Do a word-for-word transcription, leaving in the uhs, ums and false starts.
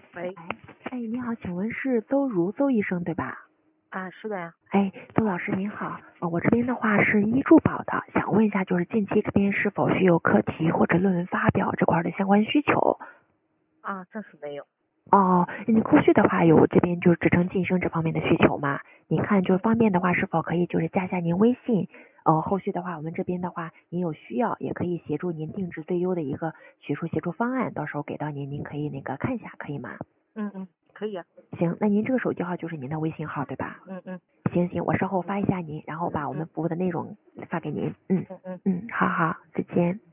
喂， 哎，你好，请问是邹如邹医生对吧？ 啊，是的呀。 哎，邹老师您好，呃，我这边的话是医助保的，想问一下，就是近期这边是否需有课题或者论文发表这块的相关需求？ 啊，暂时没有。 哦，你后续的话有这边就是职称晋升这方面的需求吗？您看就是方便的话，是否可以就是加一下您微信？呃，后续的话，我们这边的话，您有需要也可以协助您定制最优的一个学术协助方案，到时候给到您，您可以那个看一下，可以吗？ 嗯嗯，可以啊。 行，那您这个手机号就是您的微信号对吧？ 嗯嗯行行，我稍后发一下您，然后把我们嗯服务的内容发给您。嗯嗯嗯。 嗯，好好，再见。